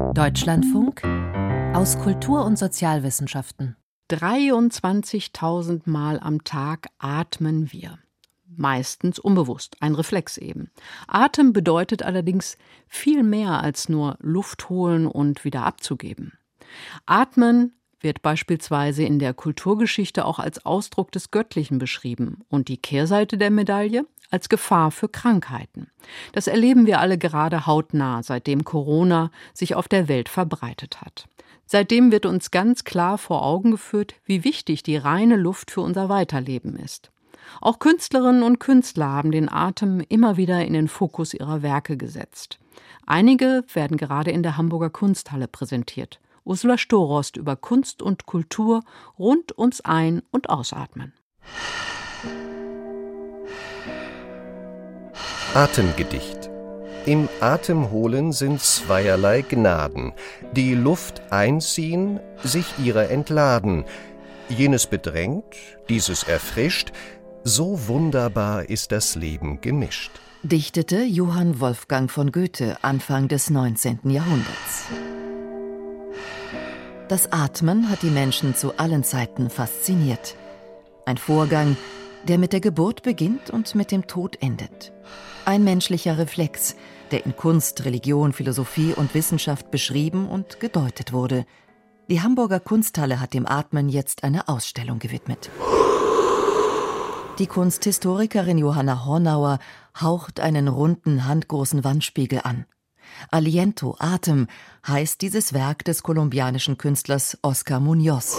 Deutschlandfunk aus Kultur- und Sozialwissenschaften. 23.000 Mal am Tag atmen wir. Meistens unbewusst, ein Reflex eben. Atem bedeutet allerdings viel mehr als nur Luft holen und wieder abzugeben. Atmen wird beispielsweise in der Kulturgeschichte auch als Ausdruck des Göttlichen beschrieben und die Kehrseite der Medaille als Gefahr für Krankheiten. Das erleben wir alle gerade hautnah, seitdem Corona sich auf der Welt verbreitet hat. Seitdem wird uns ganz klar vor Augen geführt, wie wichtig die reine Luft für unser Weiterleben ist. Auch Künstlerinnen und Künstler haben den Atem immer wieder in den Fokus ihrer Werke gesetzt. Einige werden gerade in der Hamburger Kunsthalle präsentiert. Ursula Storost über Kunst und Kultur rund ums Ein- und Ausatmen. Atemgedicht. Im Atemholen sind zweierlei Gnaden. Die Luft einziehen, sich ihrer entladen. Jenes bedrängt, dieses erfrischt. So wunderbar ist das Leben gemischt. Dichtete Johann Wolfgang von Goethe Anfang des 19. Jahrhunderts. Das Atmen hat die Menschen zu allen Zeiten fasziniert. Ein Vorgang, der mit der Geburt beginnt und mit dem Tod endet. Ein menschlicher Reflex, der in Kunst, Religion, Philosophie und Wissenschaft beschrieben und gedeutet wurde. Die Hamburger Kunsthalle hat dem Atmen jetzt eine Ausstellung gewidmet. Die Kunsthistorikerin Johanna Hornauer haucht einen runden, handgroßen Wandspiegel an. Aliento, Atem, heißt dieses Werk des kolumbianischen Künstlers Oscar Muñoz.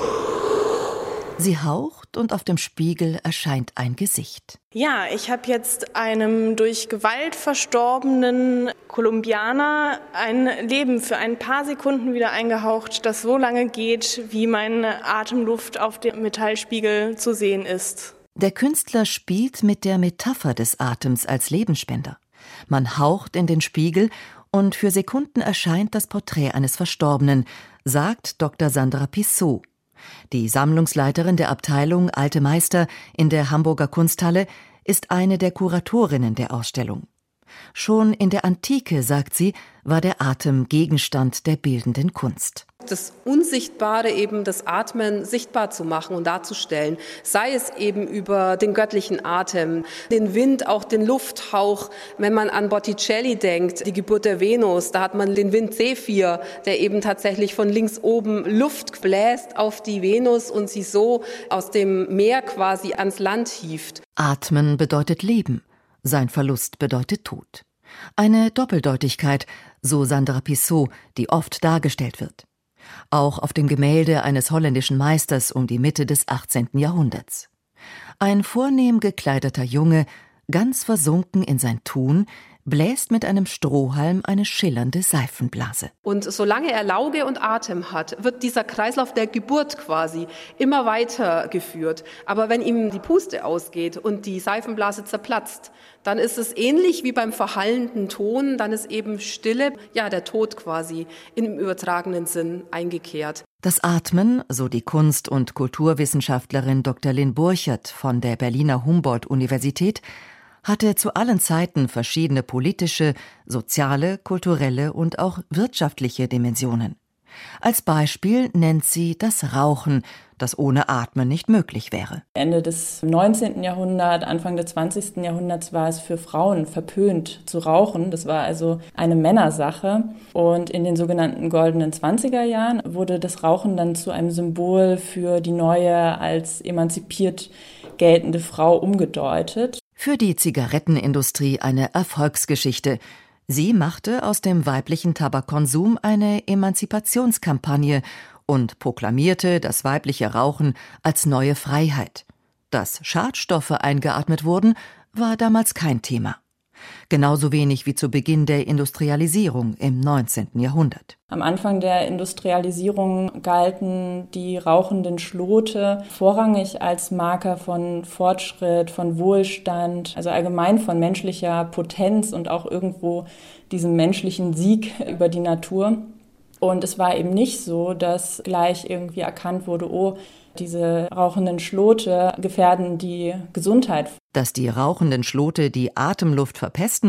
Sie haucht und auf dem Spiegel erscheint ein Gesicht. Ja, ich habe jetzt einem durch Gewalt verstorbenen Kolumbianer ein Leben für ein paar Sekunden wieder eingehaucht, das so lange geht, wie meine Atemluft auf dem Metallspiegel zu sehen ist. Der Künstler spielt mit der Metapher des Atems als Lebensspender. Man haucht in den Spiegel und für Sekunden erscheint das Porträt eines Verstorbenen, sagt Dr. Sandra Pissot. Die Sammlungsleiterin der Abteilung Alte Meister in der Hamburger Kunsthalle ist eine der Kuratorinnen der Ausstellung. Schon in der Antike, sagt sie, war der Atem Gegenstand der bildenden Kunst. Das Unsichtbare, eben das Atmen, sichtbar zu machen und darzustellen, sei es eben über den göttlichen Atem, den Wind, auch den Lufthauch. Wenn man an Botticelli denkt, die Geburt der Venus, da hat man den Wind Zephyr, der eben tatsächlich von links oben Luft bläst auf die Venus und sie so aus dem Meer quasi ans Land hieft. Atmen bedeutet Leben, sein Verlust bedeutet Tod. Eine Doppeldeutigkeit, so Sandra Pissot, die oft dargestellt wird. Auch auf dem Gemälde eines holländischen Meisters um die Mitte des 18. Jahrhunderts. Ein vornehm gekleideter Junge, ganz versunken in sein Tun, bläst mit einem Strohhalm eine schillernde Seifenblase. Und solange er Lauge und Atem hat, wird dieser Kreislauf der Geburt quasi immer weiter geführt. Aber wenn ihm die Puste ausgeht und die Seifenblase zerplatzt, dann ist es ähnlich wie beim verhallenden Ton, dann ist eben Stille, ja, der Tod quasi im übertragenen Sinn eingekehrt. Das Atmen, so die Kunst- und Kulturwissenschaftlerin Dr. Lynn Burchert von der Berliner Humboldt-Universität, hatte zu allen Zeiten verschiedene politische, soziale, kulturelle und auch wirtschaftliche Dimensionen. Als Beispiel nennt sie das Rauchen, das ohne Atmen nicht möglich wäre. Ende des 19. Jahrhunderts, Anfang des 20. Jahrhunderts war es für Frauen verpönt zu rauchen. Das war also eine Männersache. Und in den sogenannten goldenen 20er Jahren wurde das Rauchen dann zu einem Symbol für die neue, als emanzipiert geltende Frau umgedeutet. Für die Zigarettenindustrie eine Erfolgsgeschichte. Sie machte aus dem weiblichen Tabakkonsum eine Emanzipationskampagne und proklamierte das weibliche Rauchen als neue Freiheit. Dass Schadstoffe eingeatmet wurden, war damals kein Thema. Genauso wenig wie zu Beginn der Industrialisierung im 19. Jahrhundert. Am Anfang der Industrialisierung galten die rauchenden Schlote vorrangig als Marker von Fortschritt, von Wohlstand, also allgemein von menschlicher Potenz und auch irgendwo diesem menschlichen Sieg über die Natur. Und es war eben nicht so, dass gleich irgendwie erkannt wurde, oh, diese rauchenden Schlote gefährden die Gesundheit. Dass die rauchenden Schlote die Atemluft verpesten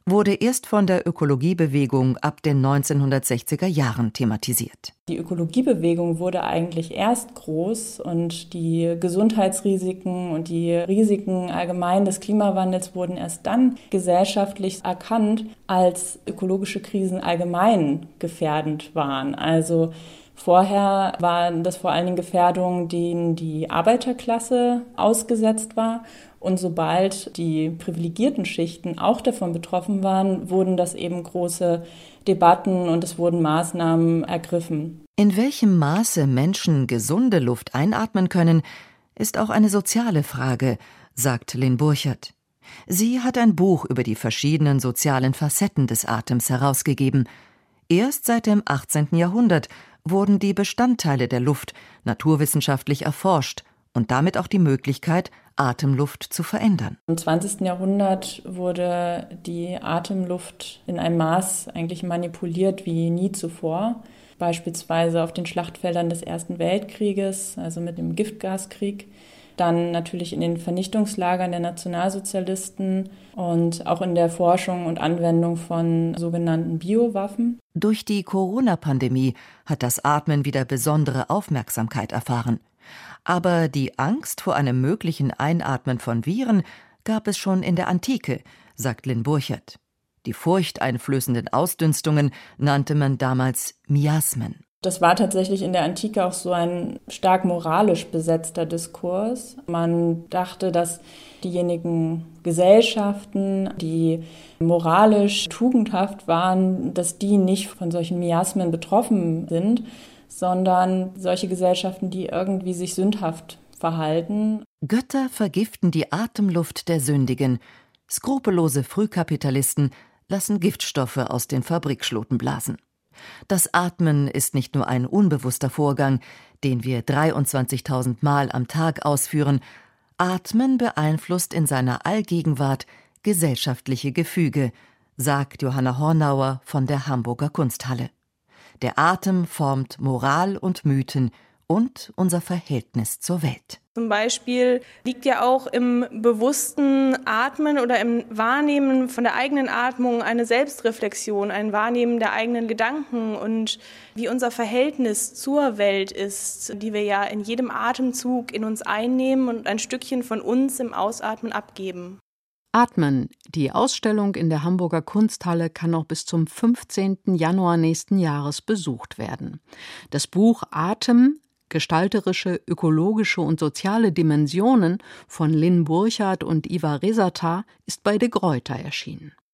wurde erst von der Ökologiebewegung ab den 1960er Jahren thematisiert. Die Ökologiebewegung wurde eigentlich erst groß und die Gesundheitsrisiken und die Risiken allgemein des Klimawandels wurden erst dann gesellschaftlich erkannt, als ökologische Krisen allgemein gefährdend waren. Also vorher waren das vor allen Dingen Gefährdungen, denen die Arbeiterklasse ausgesetzt war. Und sobald die privilegierten Schichten auch davon betroffen waren, wurden das eben große Debatten und es wurden Maßnahmen ergriffen. In welchem Maße Menschen gesunde Luft einatmen können, ist auch eine soziale Frage, sagt Lynn Burchert. Sie hat ein Buch über die verschiedenen sozialen Facetten des Atems herausgegeben. Erst seit dem 18. Jahrhundert wurden die Bestandteile der Luft naturwissenschaftlich erforscht und damit auch die Möglichkeit, Atemluft zu verändern. Im 20. Jahrhundert wurde die Atemluft in einem Maß eigentlich manipuliert wie nie zuvor. Beispielsweise auf den Schlachtfeldern des Ersten Weltkrieges, also mit dem Giftgaskrieg. Dann natürlich in den Vernichtungslagern der Nationalsozialisten und auch in der Forschung und Anwendung von sogenannten Biowaffen. Durch die Corona-Pandemie hat das Atmen wieder besondere Aufmerksamkeit erfahren. Aber die Angst vor einem möglichen Einatmen von Viren gab es schon in der Antike, sagt Lynn Burchert. Die furchteinflößenden Ausdünstungen nannte man damals Miasmen. Das war tatsächlich in der Antike auch so ein stark moralisch besetzter Diskurs. Man dachte, dass diejenigen Gesellschaften, die moralisch tugendhaft waren, dass die nicht von solchen Miasmen betroffen sind, sondern solche Gesellschaften, die irgendwie sich sündhaft verhalten. Götter vergiften die Atemluft der Sündigen. Skrupellose Frühkapitalisten lassen Giftstoffe aus den Fabrikschloten blasen. Das Atmen ist nicht nur ein unbewusster Vorgang, den wir 23.000 Mal am Tag ausführen. Atmen beeinflusst in seiner Allgegenwart gesellschaftliche Gefüge, sagt Johanna Hornauer von der Hamburger Kunsthalle. Der Atem formt Moral und Mythen und unser Verhältnis zur Welt. Zum Beispiel liegt ja auch im bewussten Atmen oder im Wahrnehmen von der eigenen Atmung eine Selbstreflexion, ein Wahrnehmen der eigenen Gedanken und wie unser Verhältnis zur Welt ist, die wir ja in jedem Atemzug in uns einnehmen und ein Stückchen von uns im Ausatmen abgeben. Atmen. Die Ausstellung in der Hamburger Kunsthalle kann noch bis zum 15. Januar nächsten Jahres besucht werden. Das Buch Atem – Gestalterische, ökologische und soziale Dimensionen von Lynn Burchert und Ivar Resatar ist bei De Gruyter erschienen.